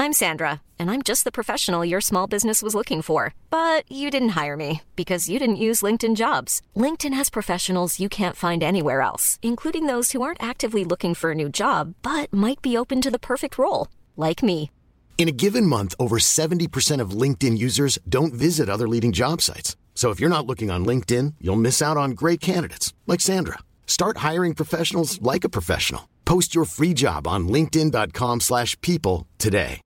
I'm Sandra, and I'm just the professional your small business was looking for. But you didn't hire me because you didn't use LinkedIn Jobs. LinkedIn has professionals you can't find anywhere else, including those who aren't actively looking for a new job, but might be open to the perfect role, like me. In a given month, over 70% of LinkedIn users don't visit other leading job sites. So if you're not looking on LinkedIn, you'll miss out on great candidates like Sandra. Start hiring professionals like a professional. Post your free job on linkedin.com/people today.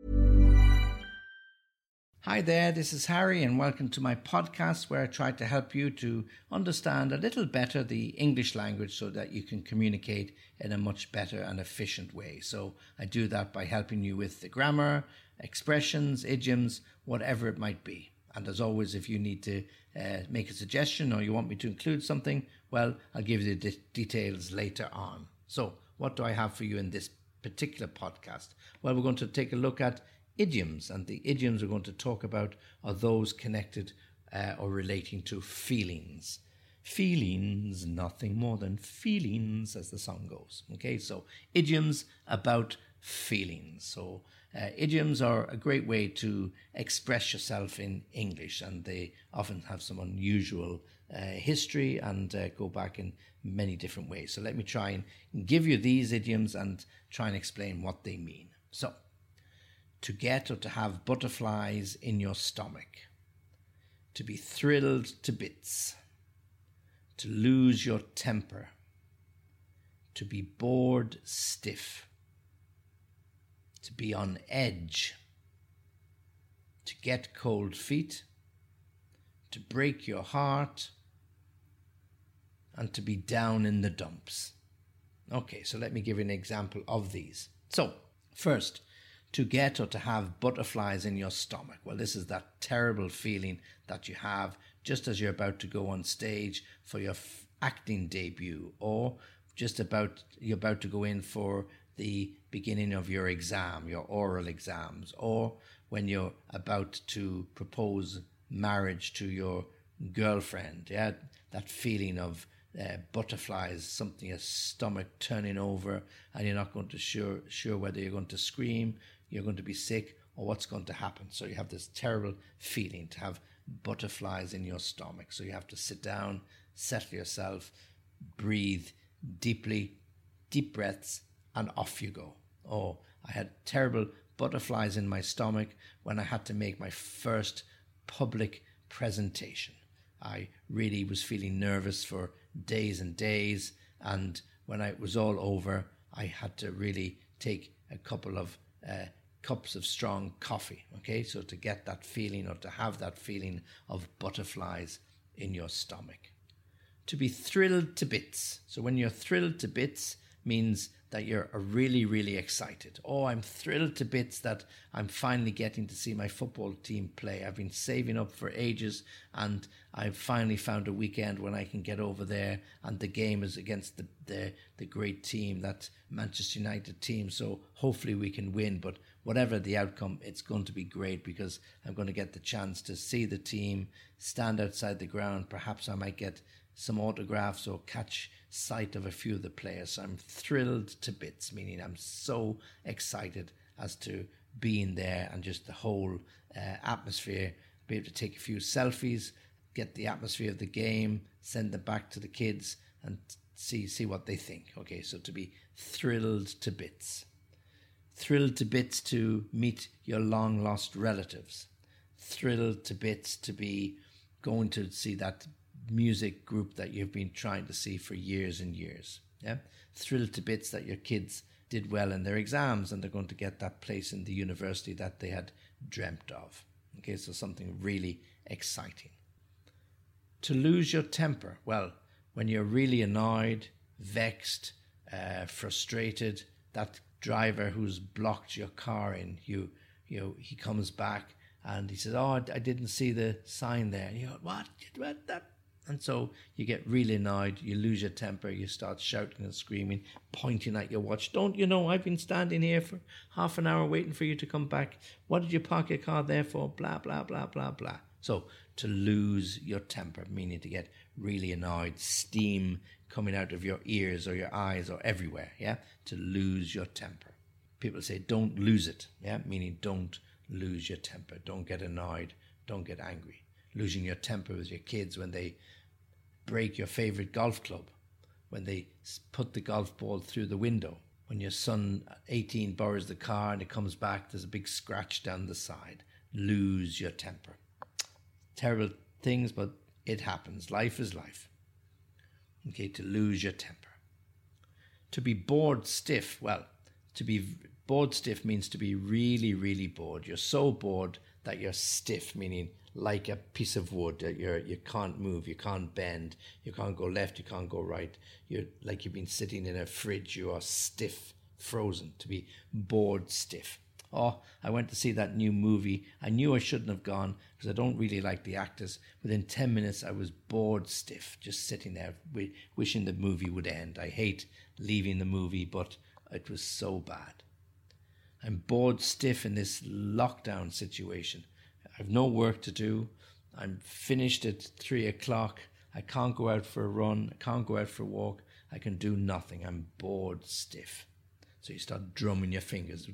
Hi there, this is Harry and welcome to my podcast where I try to help you to understand a little better the English language so that you can communicate in a much better and efficient way. So I do that by helping you with the grammar, expressions, idioms, whatever it might be. And as always, if you need to make a suggestion or you want me to include something, well, I'll give you the details later on. So what do I have for you in this particular podcast? Well, we're going to take a look at idioms, and the idioms we're going to talk about are those connected or relating to feelings. Feelings, nothing more than feelings, as the song goes. Okay, so idioms about feelings. So idioms are a great way to express yourself in English, and they often have some unusual history and go back in many different ways. So let me try and give you these idioms and try and explain what they mean. So, to get or to have butterflies in your stomach, to be thrilled to bits, to lose your temper, to be bored stiff, to be on edge, to get cold feet, to break your heart, and to be down in the dumps. Okay, so let me give you an example of these. So, first, to get or to have butterflies in your stomach. Well, this is that terrible feeling that you have just as you're about to go on stage for your acting debut, or you're about to go in for the beginning of your exam, your oral exams, or when you're about to propose marriage to your girlfriend. Yeah, that feeling of butterflies, something, your stomach turning over, and you're not going to sure whether you're going to scream, you're going to be sick, or what's going to happen. So you have this terrible feeling to have butterflies in your stomach. So you have to sit down, settle yourself, breathe deeply, deep breaths, and off you go. Oh, I had terrible butterflies in my stomach when I had to make my first public presentation. I really was feeling nervous for days and days, and when it was all over, I had to really take a couple of cups of strong coffee, okay, so to get that feeling or to have that feeling of butterflies in your stomach. To be thrilled to bits. So when you're thrilled to bits means that you're really, really excited. Oh, I'm thrilled to bits that I'm finally getting to see my football team play. I've been saving up for ages, and I've finally found a weekend when I can get over there, and the game is against the great team, that Manchester United team. So hopefully we can win, but whatever the outcome, it's going to be great because I'm going to get the chance to see the team, stand outside the ground. Perhaps I might get some autographs or catch sight of a few of the players. So I'm thrilled to bits, meaning I'm so excited as to being there and just the whole atmosphere, be able to take a few selfies, get the atmosphere of the game, send them back to the kids and see what they think. Okay, so to be thrilled to bits. Thrilled to bits to meet your long lost relatives. Thrilled to bits to be going to see that music group that you've been trying to see for years and years. Yeah, thrilled to bits that your kids did well in their exams and they're going to get that place in the university that they had dreamt of. Okay, so something really exciting. To lose your temper. Well, when you're really annoyed, vexed, frustrated, that driver who's blocked your car in, he comes back and he says, "Oh, I didn't see the sign there." And you go, "What? That?" And so you get really annoyed, you lose your temper, you start shouting and screaming, pointing at your watch. "Don't you know I've been standing here for half an hour waiting for you to come back? What did you park your car there for? Blah, blah, blah, blah, blah." So to lose your temper, meaning to get really annoyed, steam coming out of your ears or your eyes or everywhere, yeah? To lose your temper. People say don't lose it, meaning don't lose your temper. Don't get annoyed. Don't get angry. Losing your temper with your kids when they break your favourite golf club, when they put the golf ball through the window, when your son, 18, borrows the car and it comes back, there's a big scratch down the side. Lose your temper. Terrible things, but it happens. Life is life. Okay, to lose your temper. To be bored stiff. Well, to be bored stiff means to be really, really bored. You're so bored that you're stiff, meaning like a piece of wood. You can't move, you can't bend, you can't go left, you can't go right. You're like you've been sitting in a fridge. You are stiff, frozen. To be bored stiff. Oh, I went to see that new movie. I knew I shouldn't have gone because I don't really like the actors. Within 10 minutes, I was bored stiff, just sitting there wishing the movie would end. I hate leaving the movie, but it was so bad. I'm bored stiff in this lockdown situation. I've no work to do. I'm finished at 3 o'clock. I can't go out for a run. I can't go out for a walk. I can do nothing. I'm bored stiff. So you start drumming your fingers.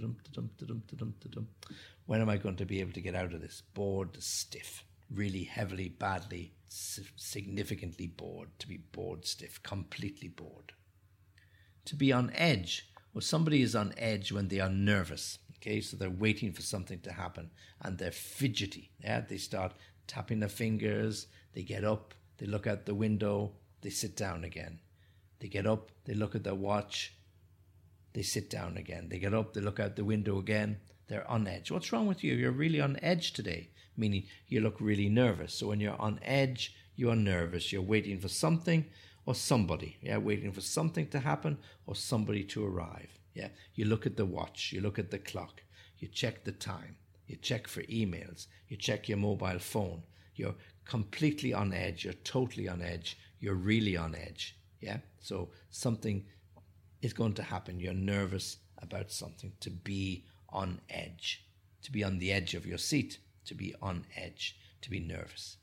When am I going to be able to get out of this? Bored stiff. Really heavily, badly, significantly bored. To be bored stiff. Completely bored. To be on edge. Well, somebody is on edge when they are nervous. Okay, so they're waiting for something to happen and they're fidgety. Yeah, they start tapping their fingers. They get up. They look out the window. They sit down again. They get up. They look at their watch. They sit down again. They get up, they look out the window again. They're on edge. What's wrong with you? You're really on edge today, meaning you look really nervous. So when you're on edge, you are nervous. You're waiting for something or somebody. Yeah, waiting for something to happen or somebody to arrive. Yeah, you look at the watch. You look at the clock. You check the time. You check for emails. You check your mobile phone. You're completely on edge. You're totally on edge. You're really on edge. Yeah, so something is going to happen. You're nervous about something. To be on edge. To be on the edge of your seat. To be on edge. To be nervous.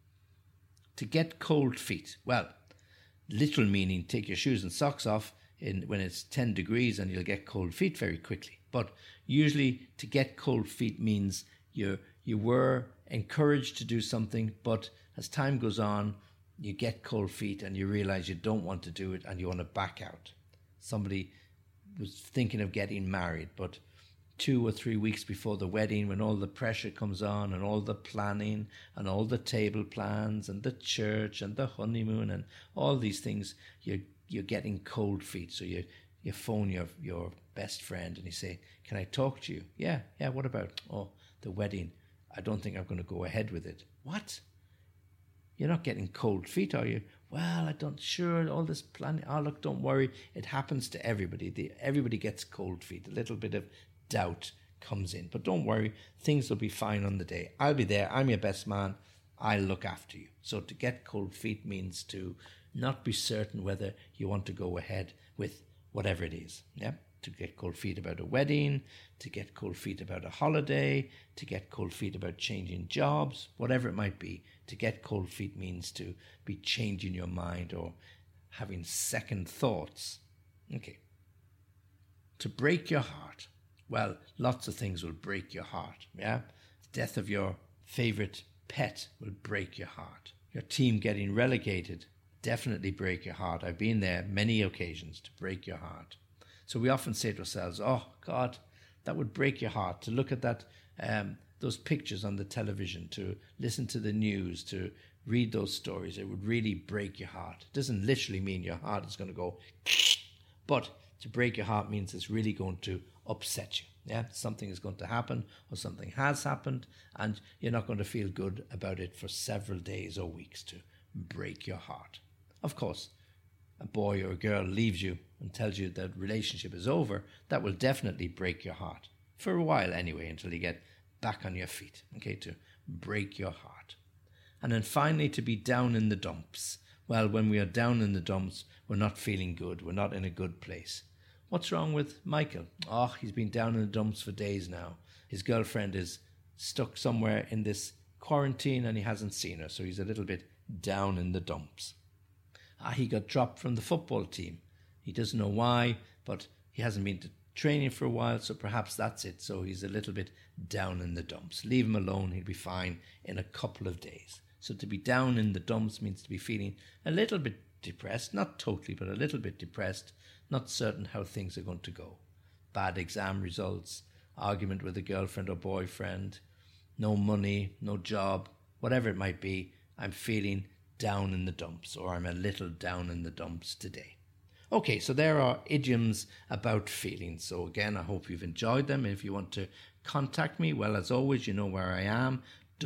To get cold feet. Well, literal meaning take your shoes and socks off when it's 10 degrees and you'll get cold feet very quickly. But usually to get cold feet means you were encouraged to do something, but as time goes on, you get cold feet and you realize you don't want to do it and you want to back out. Somebody was thinking of getting married, but 2 or 3 weeks before the wedding, when all the pressure comes on and all the planning and all the table plans and the church and the honeymoon and all these things, you're getting cold feet. So you phone your best friend and you say, can I talk to you? Yeah, what about? Oh, the wedding. I don't think I'm going to go ahead with it. What? You're not getting cold feet, are you? Well, I don't, sure, all this planning. Oh, look, don't worry. It happens to everybody. Everybody gets cold feet. A little bit of doubt comes in. But don't worry, things will be fine on the day. I'll be there. I'm your best man. I'll look after you. So to get cold feet means to not be certain whether you want to go ahead with whatever it is. Yeah. To get cold feet about a wedding, to get cold feet about a holiday, to get cold feet about changing jobs, whatever it might be. To get cold feet means to be changing your mind or having second thoughts. Okay. To break your heart. Well, lots of things will break your heart. Yeah. The death of your favorite pet will break your heart. Your team getting relegated definitely break your heart. I've been there many occasions to break your heart. So we often say to ourselves, oh, God, that would break your heart to look at that, those pictures on the television, to listen to the news, to read those stories. It would really break your heart. It doesn't literally mean your heart is going to go, but to break your heart means it's really going to upset you. Yeah, something is going to happen or something has happened and you're not going to feel good about it for several days or weeks. To break your heart. Of course, a boy or a girl leaves you and tells you that relationship is over, that will definitely break your heart. For a while anyway, until you get back on your feet. Okay, to break your heart. And then finally, to be down in the dumps. Well, when we are down in the dumps, we're not feeling good. We're not in a good place. What's wrong with Michael? Oh, he's been down in the dumps for days now. His girlfriend is stuck somewhere in this quarantine and he hasn't seen her, so he's a little bit down in the dumps. He got dropped from the football team. He doesn't know why, but he hasn't been training for a while, so perhaps that's it. So he's a little bit down in the dumps. Leave him alone, he'll be fine in a couple of days. So to be down in the dumps means to be feeling a little bit depressed, not totally, but a little bit depressed, not certain how things are going to go. Bad exam results, argument with a girlfriend or boyfriend, no money, no job, whatever it might be, I'm feeling down in the dumps, or I'm a little down in the dumps today. Okay, so there are idioms about feelings. So again, I hope you've enjoyed them. If you want to contact me, well, as always, you know where I am,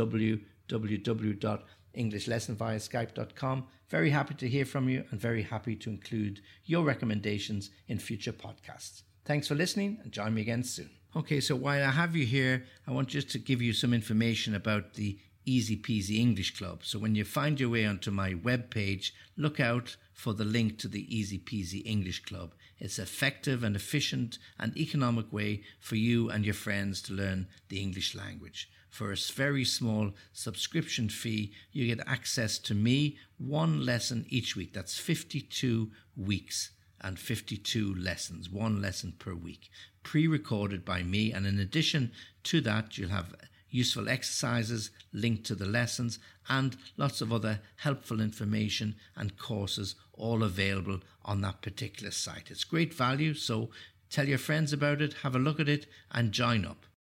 www.englishlessonviaskype.com. Very happy to hear from you and very happy to include your recommendations in future podcasts. Thanks for listening and join me again soon. Okay, so while I have you here, I want just to give you some information about the Easy Peasy English Club. So when you find your way onto my webpage, look out for the link to the Easy Peasy English Club. It's an effective and efficient and economic way for you and your friends to learn the English language. For a very small subscription fee, you get access to me, one lesson each week. That's 52 weeks and 52 lessons, one lesson per week, pre-recorded by me. And in addition to that, you'll have useful exercises linked to the lessons and lots of other helpful information and courses all available on that particular site. It's great value, so tell your friends about it, have a look at it and join up.